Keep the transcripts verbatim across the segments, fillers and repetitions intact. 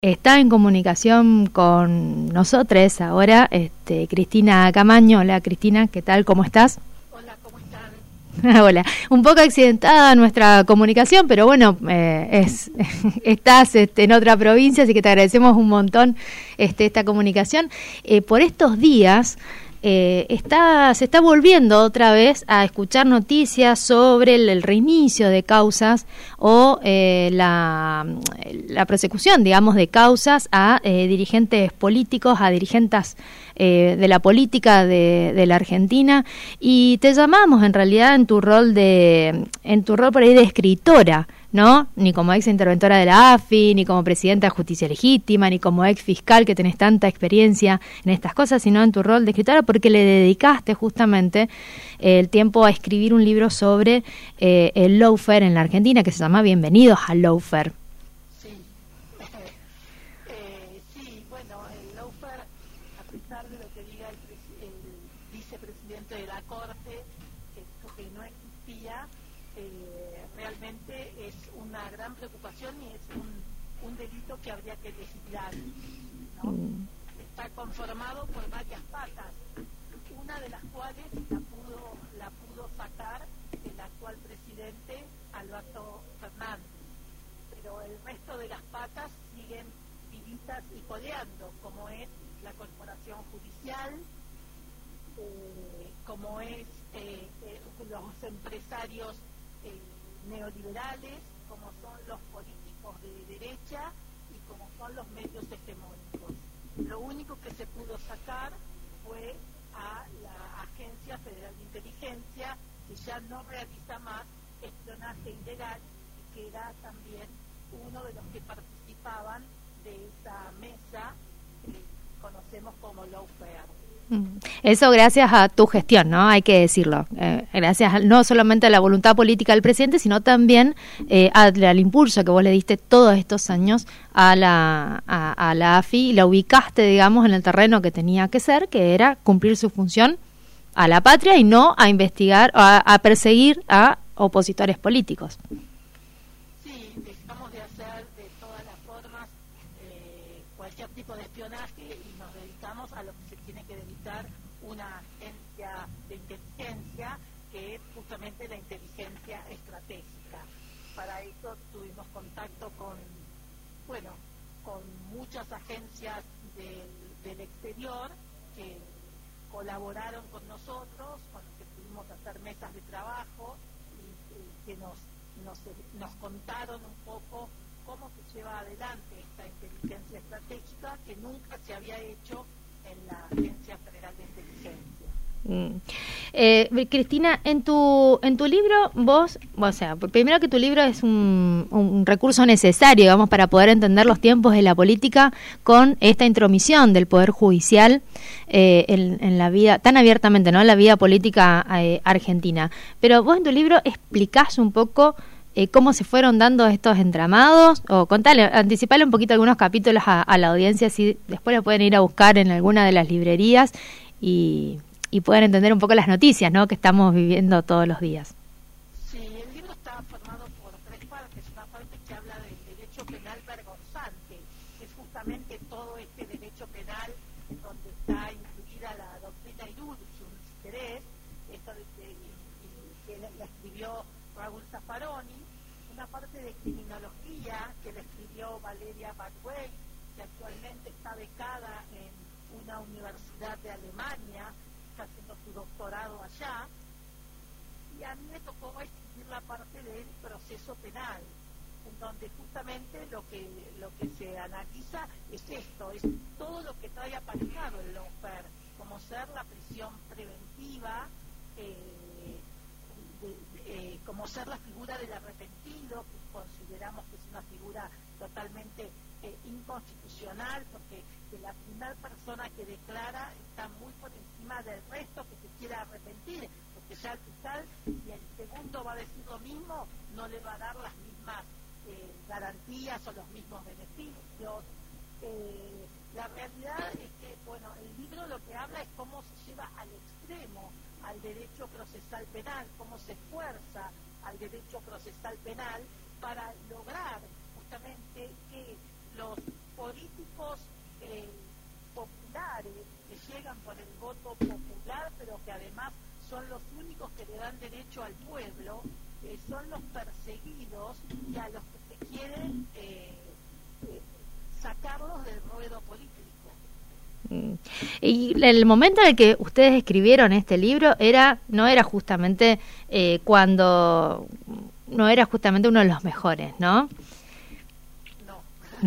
Está en comunicación con nosotros ahora este, Cristina Camaño. Hola Cristina, ¿qué tal? ¿Cómo estás? Hola, ¿cómo están? Hola, un poco accidentada nuestra comunicación, pero bueno, eh, es estás este, en otra provincia, así que te agradecemos un montón este, esta comunicación. Eh, por estos días eh, está se está volviendo otra vez a escuchar noticias sobre el, el reinicio de causas o eh, la, la prosecución, digamos, de causas a eh, dirigentes políticos, a dirigentes eh, de la política de, de la Argentina, y te llamamos en realidad en tu rol de en tu rol por ahí de escritora, ¿no? Ni como ex interventora de la A F I, ni como presidenta de Justicia Legítima, ni como ex fiscal que tenés tanta experiencia en estas cosas, sino en tu rol de escritora, porque le dedicaste justamente eh, el tiempo a escribir un libro sobre eh, el lawfare en la Argentina, que se llama Bienvenidos al Lawfare. Sí, eh, sí, bueno, el lawfare, a pesar de lo que diga el, el vicepresidente de la Corte, que, que no existía, eh, realmente es una gran preocupación y es un, un delito que habría que legislar, ¿no? Mm. Está conformado por varias patas, una de las cuales la pudo, la pudo sacar el actual presidente Alberto Fernández, pero el resto de las patas siguen vivitas y coleando, como es la corporación judicial, eh, como es eh, eh, los empresarios eh, neoliberales, como son los políticos de derecha y como son los medios hegemónicos. Lo único que se pudo sacar fue a la Agencia Federal de Inteligencia, que ya no realiza más espionaje ilegal y que era también uno de los que participaban de esa mesa que conocemos como lawfare. Eso gracias a tu gestión, ¿no? Hay que decirlo. Eh, gracias no solamente a la voluntad política del presidente, sino también eh, al, al impulso que vos le diste todos estos años a la, a, a la A F I, y la ubicaste, digamos, en el terreno que tenía que ser, que era cumplir su función a la patria y no a investigar, a, a perseguir a opositores políticos. Sí, dejamos de hacer de todas las formas eh, cualquier tipo de espionaje y nos dedicamos a lo que se tiene que dedicar una agencia de inteligencia, que es justamente la inteligencia estratégica. Para eso tuvimos contacto con, bueno, con muchas agencias del, del exterior que colaboraron con nosotros, con los que pudimos hacer mesas de trabajo y, y que nos, nos, nos contaron un poco cómo se lleva adelante esta inteligencia estratégica que nunca se había hecho en la Agencia Federal de Inteligencia. Mm. Eh, Cristina, en tu en tu libro vos, o sea, primero que tu libro es un, un recurso necesario, digamos, para poder entender los tiempos de la política con esta intromisión del Poder Judicial eh, en, en la vida, tan abiertamente, ¿no?, en la vida política eh, argentina. Pero vos en tu libro explicás un poco eh, cómo se fueron dando estos entramados, o contale, anticipale un poquito algunos capítulos a, a la audiencia, si después lo pueden ir a buscar en alguna de las librerías y... y puedan entender un poco las noticias, ¿no?, que estamos viviendo todos los días. Sí, el libro está formado por tres partes. Una parte que habla del derecho penal vergonzante, que es justamente todo este derecho penal donde está incluida la doctrina Iudium, si querés, esto de que, y, y, que la, la escribió Raúl Zaffaroni. Una parte de criminología que la escribió Valeria Backway, que actualmente está becada en una universidad de Alemania, haciendo su doctorado allá, y a mí me tocó escribir la parte del proceso penal, en donde justamente lo que lo que se analiza es esto, es todo lo que trae aparejado el lawfare, como ser la prisión preventiva, eh, de, de, eh, como ser la figura del arrepentido, que consideramos que es una figura totalmente eh, inconstitucional, porque que la primera persona que declara está muy por encima del resto que se quiera arrepentir, porque ya el fiscal, si el segundo va a decir lo mismo, no le va a dar las mismas eh, garantías o los mismos beneficios. Eh, la realidad es que, bueno, el libro lo que habla es cómo se lleva al extremo al derecho procesal penal, cómo se fuerza al derecho procesal penal para lograr justamente que los políticos juegan por el voto popular, pero que además son los únicos que le dan derecho al pueblo, eh, son los perseguidos y a los que se quieren eh, eh, sacarlos del ruedo político. Y el momento en el que ustedes escribieron este libro era no era justamente eh, cuando no era justamente uno de los mejores, ¿no? No.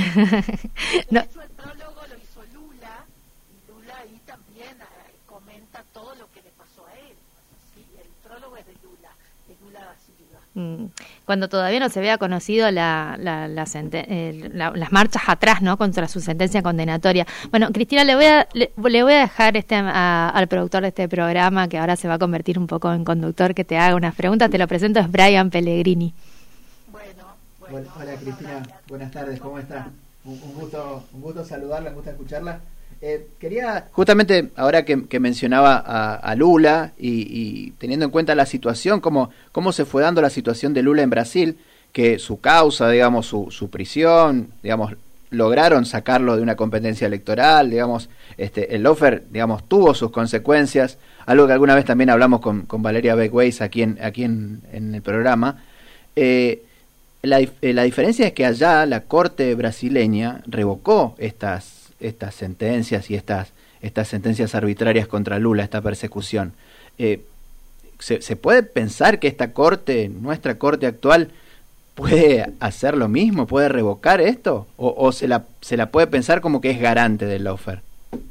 No. De hecho, el prólogo lo hizo Lula, y Lula ahí también eh, comenta todo lo que le pasó a él. ¿Sí? El prólogo es de Lula, de Lula da Silva. Cuando todavía no se había conocido la, la, la senten- eh, la, las marchas atrás, ¿no?, contra su sentencia condenatoria. Bueno, Cristina, le voy a le, le voy a dejar este a, al productor de este programa, que ahora se va a convertir un poco en conductor, que te haga unas preguntas. Te lo presento, es Brian Pellegrini. Bueno, bueno. Hola, Cristina, buenas tardes, ¿cómo está? Un, un gusto, un gusto saludarla, un gusto escucharla. Eh, quería, justamente ahora que, que mencionaba a, a Lula y, y teniendo en cuenta la situación, cómo, cómo se fue dando la situación de Lula en Brasil, que su causa, digamos, su, su prisión, digamos, lograron sacarlo de una competencia electoral, digamos, este, el lawfare, digamos, tuvo sus consecuencias, algo que alguna vez también hablamos con, con Valeria Beck-Weiss aquí en, aquí en, en el programa. Eh, la, la diferencia es que allá la corte brasileña revocó estas estas sentencias y estas estas sentencias arbitrarias contra Lula, esta persecución. Eh, ¿se, ¿Se puede pensar que esta corte, nuestra corte actual, puede hacer lo mismo, puede revocar esto? ¿O, o se, la, se la puede pensar como que es garante del lawfare?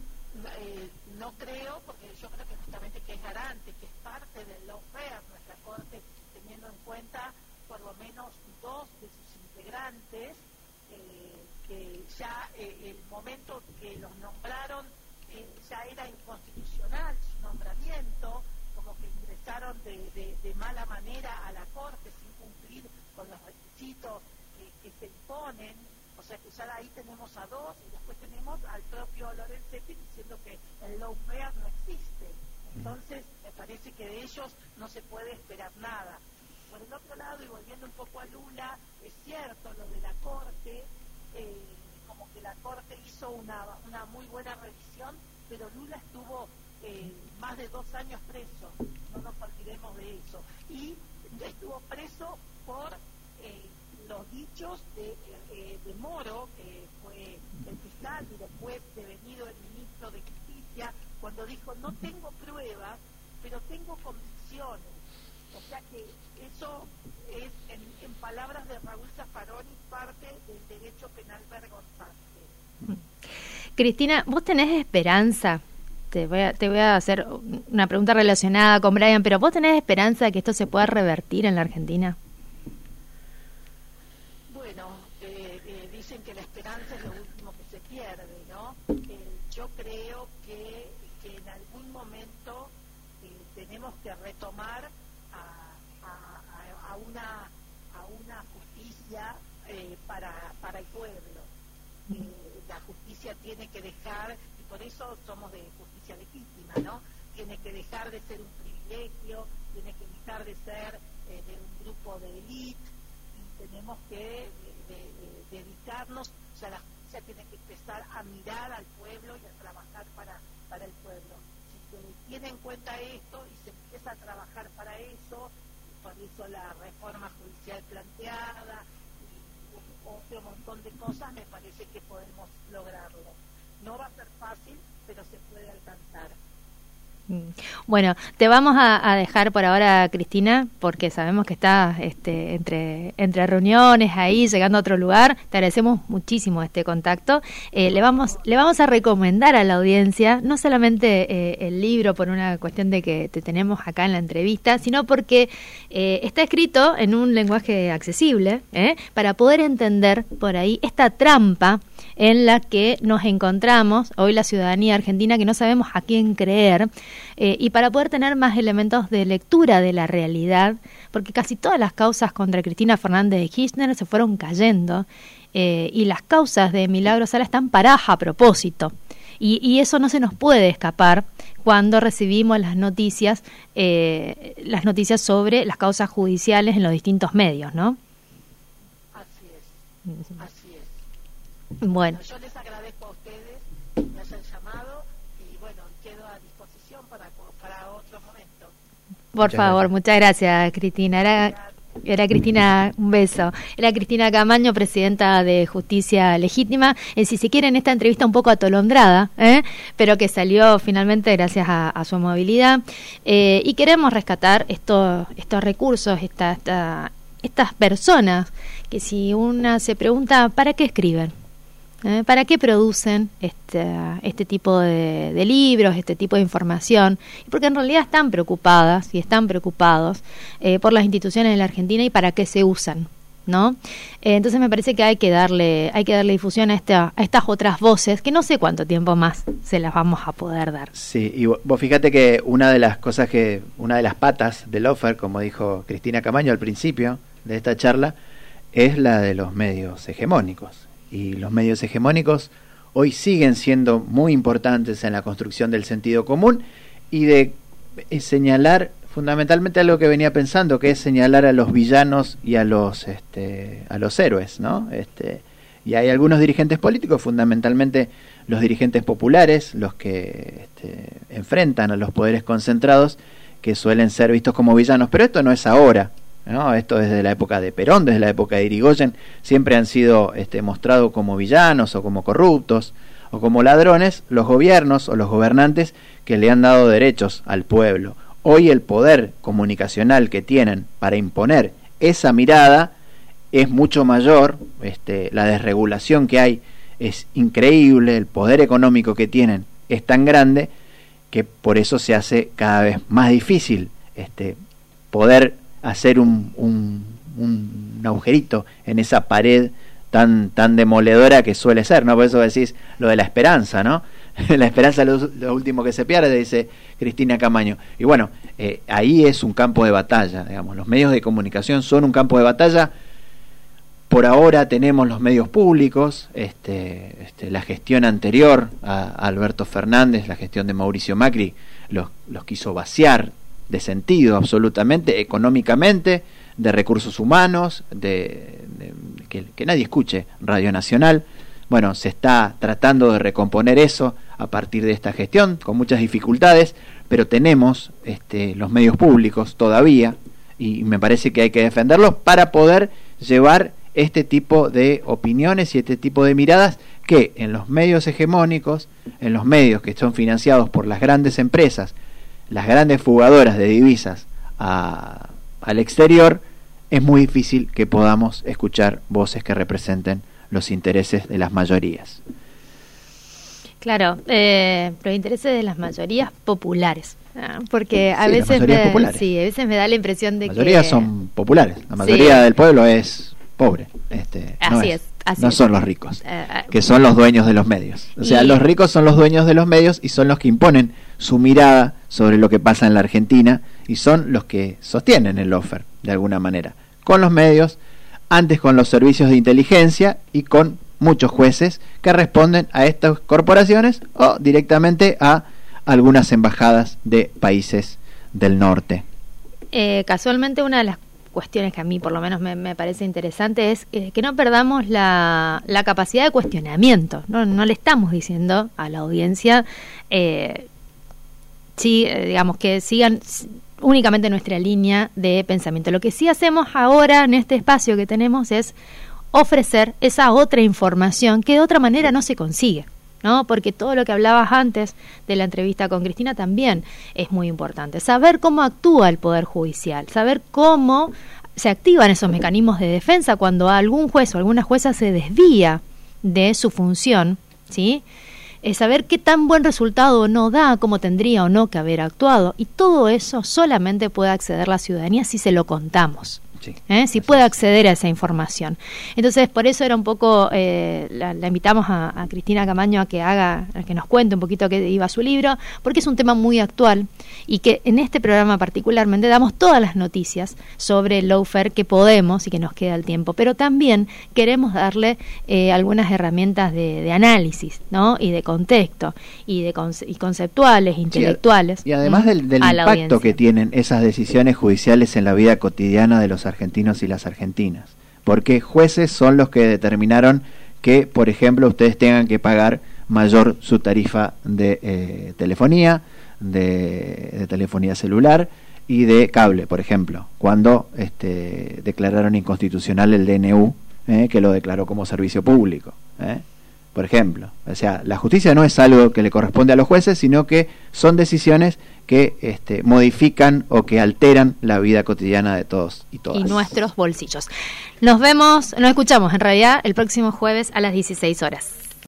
Eh, no creo, porque yo creo que justamente que es garante, que es parte del lawfare, nuestra corte, teniendo en cuenta por lo menos dos de sus integrantes, eh, que ya eh, el momento que los nombraron eh, ya era inconstitucional su nombramiento, como que ingresaron de, de, de mala manera a la corte sin cumplir con los requisitos que, que se imponen. O sea que ya ahí tenemos a dos, y después tenemos al propio Lorenzetti diciendo que el lawfare no existe. Entonces me parece que de ellos no se puede esperar nada. Por el otro lado, y volviendo un poco a Lula, es cierto lo de la corte, eh, como que la corte hizo una, una muy buena revisión, pero Lula estuvo eh, más de dos años preso, no nos olvidemos de eso, y estuvo preso por eh, los dichos de, eh, de Moro, que fue el fiscal y después devenido el ministro de Justicia, cuando dijo: no tengo pruebas, pero tengo convicciones. O sea que eso es, en, en palabras de Raúl Zaffaroni, parte del derecho penal vergonzante. Cristina, ¿vos tenés esperanza? Te voy a, te voy a hacer una pregunta relacionada con Brian, pero ¿vos tenés esperanza de que esto se pueda revertir en la Argentina? Bueno, eh, eh, dicen que la esperanza es lo último que se pierde, ¿no? Eh, yo creo que, que en algún momento eh, tenemos que retomar a, a, a, una, a una justicia eh, para, para el pueblo. Eh, la justicia tiene que dejar, y por eso somos de justicia legítima, ¿no? Tiene que dejar de ser un privilegio, tiene que dejar de ser eh, de un grupo de élite, y tenemos que de, de, de dedicarnos, o sea, la justicia tiene que empezar a mirar al pueblo y a trabajar para, para el pueblo. Si se tiene en cuenta esto y se empieza a trabajar para eso, por eso la reforma judicial planteada, otro montón de cosas, me parece que podemos lograrlo. No va a ser fácil, pero se puede alcanzar. Bueno, te vamos a, a dejar por ahora, Cristina, porque sabemos que estás este, entre, entre reuniones ahí, llegando a otro lugar. Te agradecemos muchísimo este contacto. Eh, le vamos le vamos a recomendar a la audiencia no solamente eh, el libro por una cuestión de que te tenemos acá en la entrevista, sino porque eh, está escrito en un lenguaje accesible, ¿eh? para poder entender por ahí esta trampa en la que nos encontramos hoy la ciudadanía argentina, que no sabemos a quién creer, eh, y para poder tener más elementos de lectura de la realidad, porque casi todas las causas contra Cristina Fernández de Kirchner se fueron cayendo, eh, y las causas de Milagro Sala están paradas a propósito, y, y eso no se nos puede escapar cuando recibimos las noticias, eh, las noticias sobre las causas judiciales en los distintos medios, ¿no? Así es, así es. Bueno. Yo les agradezco a ustedes que me hayan llamado y bueno, quedo para, para otro momento. Por Muchas favor, gracias. muchas gracias, Cristina. Era, era Cristina, un beso. Era Cristina Camaño, presidenta de Justicia Legítima. Eh, si se quiere, en esta entrevista un poco atolondrada, ¿eh? pero que salió finalmente gracias a, a su movilidad. Eh, y queremos rescatar estos, estos recursos, esta, esta, estas personas que si una se pregunta, ¿para qué escriben? ¿Eh? ¿Para qué producen este, este tipo de, de libros, este tipo de información? Porque en realidad están preocupadas y están preocupados eh, por las instituciones de la Argentina y para qué se usan, ¿no? Eh, entonces me parece que hay que darle, hay que darle difusión a, esta, a estas otras voces que no sé cuánto tiempo más se las vamos a poder dar. Sí, y vos, vos fíjate que una de las cosas que, una de las patas del lawfare, como dijo Cristina Camaño al principio de esta charla, es la de los medios hegemónicos. Y los medios hegemónicos hoy siguen siendo muy importantes en la construcción del sentido común y de eh, señalar fundamentalmente algo que venía pensando, que es señalar a los villanos y a los este, a los héroes, ¿no? Este, y hay algunos dirigentes políticos, fundamentalmente los dirigentes populares, los que este, enfrentan a los poderes concentrados, que suelen ser vistos como villanos, pero esto no es ahora, ¿no? Esto desde la época de Perón, desde la época de Irigoyen, siempre han sido este, mostrados como villanos o como corruptos o como ladrones los gobiernos o los gobernantes que le han dado derechos al pueblo. Hoy el poder comunicacional que tienen para imponer esa mirada es mucho mayor, este, la desregulación que hay es increíble, el poder económico que tienen es tan grande que por eso se hace cada vez más difícil este, poder hacer un, un, un agujerito en esa pared tan tan demoledora que suele ser, ¿no? Por eso decís lo de la esperanza, ¿no? La esperanza es lo, lo último que se pierde, dice Cristina Camaño. Y bueno, eh, ahí es un campo de batalla, digamos. Los medios de comunicación son un campo de batalla. Por ahora tenemos los medios públicos, este, este, la gestión anterior a, a Alberto Fernández, la gestión de Mauricio Macri, los, los quiso vaciar de sentido absolutamente, económicamente, de recursos humanos, de, de que, que nadie escuche Radio Nacional. Bueno, se está tratando de recomponer eso a partir de esta gestión, con muchas dificultades, pero tenemos este, los medios públicos todavía, y me parece que hay que defenderlos para poder llevar este tipo de opiniones y este tipo de miradas que en los medios hegemónicos, en los medios que son financiados por las grandes empresas, las grandes fugadoras de divisas a, al exterior, es muy difícil que podamos escuchar voces que representen los intereses de las mayorías. Claro, eh, los intereses de las mayorías populares, ¿no? Porque a sí, veces me, sí, a veces me da la impresión de la mayoría que son populares, la mayoría sí. del pueblo es pobre, este, así no, es, es, así no es. son los ricos, uh, que son los dueños de los medios. O sea, y... los ricos son los dueños de los medios y son los que imponen su mirada sobre lo que pasa en la Argentina y son los que sostienen el lawfare de alguna manera, con los medios, antes con los servicios de inteligencia y con muchos jueces que responden a estas corporaciones o directamente a algunas embajadas de países del norte. Eh, casualmente una de las cuestiones que a mí por lo menos me, me parece interesante es eh, que no perdamos la, la capacidad de cuestionamiento. No, no le estamos diciendo a la audiencia eh, sí, eh, digamos que sigan únicamente nuestra línea de pensamiento. Lo que sí hacemos ahora en este espacio que tenemos es ofrecer esa otra información que de otra manera no se consigue, ¿no? Porque todo lo que hablabas antes de la entrevista con Cristina también es muy importante. Saber cómo actúa el Poder Judicial, saber cómo se activan esos mecanismos de defensa cuando algún juez o alguna jueza se desvía de su función, ¿sí? Es saber qué tan buen resultado no da, cómo tendría o no que haber actuado. Y todo eso solamente puede acceder la ciudadanía si se lo contamos. Sí, ¿Eh? Si puede acceder a esa información. Entonces, por eso era un poco, eh, la, la invitamos a, a Cristina Camaño a que haga, a que nos cuente un poquito qué iba su libro, porque es un tema muy actual y que en este programa particularmente damos todas las noticias sobre el lawfare que podemos y que nos queda el tiempo, pero también queremos darle eh, algunas herramientas de, de análisis, ¿no? Y de contexto y de conce- y conceptuales, intelectuales. Sí, y además ¿no? del, del impacto que tienen esas decisiones judiciales en la vida cotidiana de los argentinos y las argentinas, porque jueces son los que determinaron que, por ejemplo, ustedes tengan que pagar mayor su tarifa de eh, telefonía, de, de telefonía celular y de cable, por ejemplo, cuando este, declararon inconstitucional el D N U, eh, que lo declaró como servicio público, eh, por ejemplo. O sea, la justicia no es algo que le corresponde a los jueces, sino que son decisiones que este, modifican o que alteran la vida cotidiana de todos y todas. Y nuestros bolsillos. Nos vemos, nos escuchamos en realidad el próximo jueves a las dieciséis horas.